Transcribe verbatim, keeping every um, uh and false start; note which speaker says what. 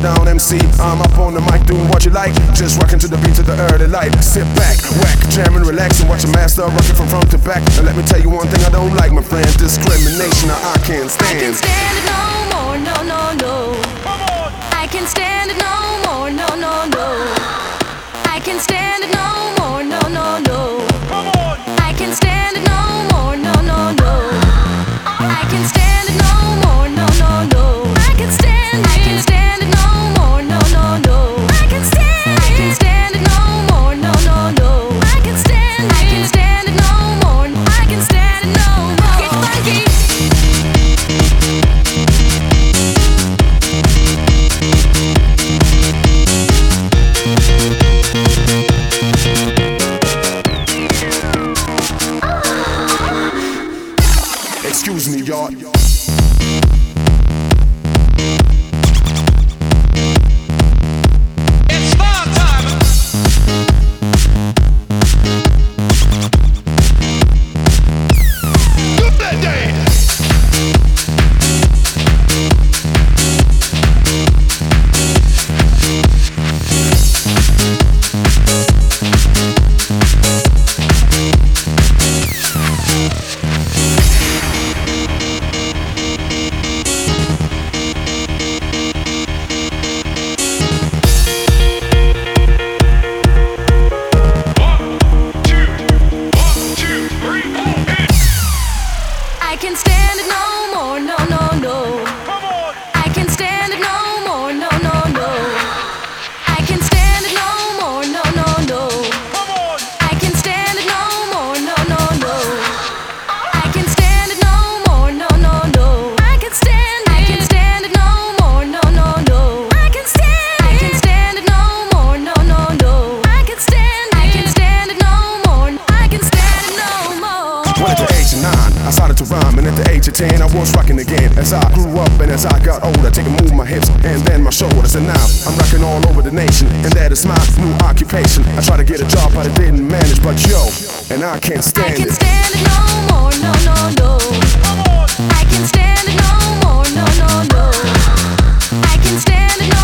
Speaker 1: renowned M C. I'm up on the mic doing what you like, just rocking to the beat of the early light. Sit back, whack, jam and relax and watch a master rocking from front to back. And let me tell you one thing I don't like, my friend, discrimination. I can't stand.
Speaker 2: I can't stand it no more, no, no, no.
Speaker 3: Come on.
Speaker 2: I can't stand it no more, no, no, no. I can't stand it no more, no, no, no.
Speaker 3: Come on.
Speaker 2: I can't stand it no more, no, no, no. I can't stand it no more, no, no, no. I can't stand it. I can't stand it no more, no, no, no. I can't stand it. I can't stand it no more, no, no, no. I can't stand it. I can't stand it no more. I can't stand it no more. Get funky.
Speaker 1: Excuse me, y'all.
Speaker 3: It's bar time. Do that dance.
Speaker 2: I can't stand it no more, no, no, no.
Speaker 3: Come on.
Speaker 2: I can't stand it no more, no, no, no. I can't stand it no more, no, no, no.
Speaker 3: Come on.
Speaker 2: I can't stand it no more, no, no, no. I can't stand it no more, no, no, no. I can't stand it. I can't stand it no more, no, no, no. I can't stand it. I can't stand it no more, no, no, no. I can't stand it. I can't stand it no more. I can't stand it no more.
Speaker 1: When at the age of nine, I started to rhyme, and at the age of ten, I was rocking again. As I grew up and as I got older, taking move my hips and then my shoulders, and now I'm rocking all over the nation, and that is my new occupation. I tried to get a job, but I didn't manage. But yo, and I can't
Speaker 2: I
Speaker 1: stand
Speaker 2: can't
Speaker 1: it.
Speaker 2: stand it no more, no, no, no.
Speaker 3: Come on.
Speaker 2: I can't stand it no more, no, no, no. I can't stand it no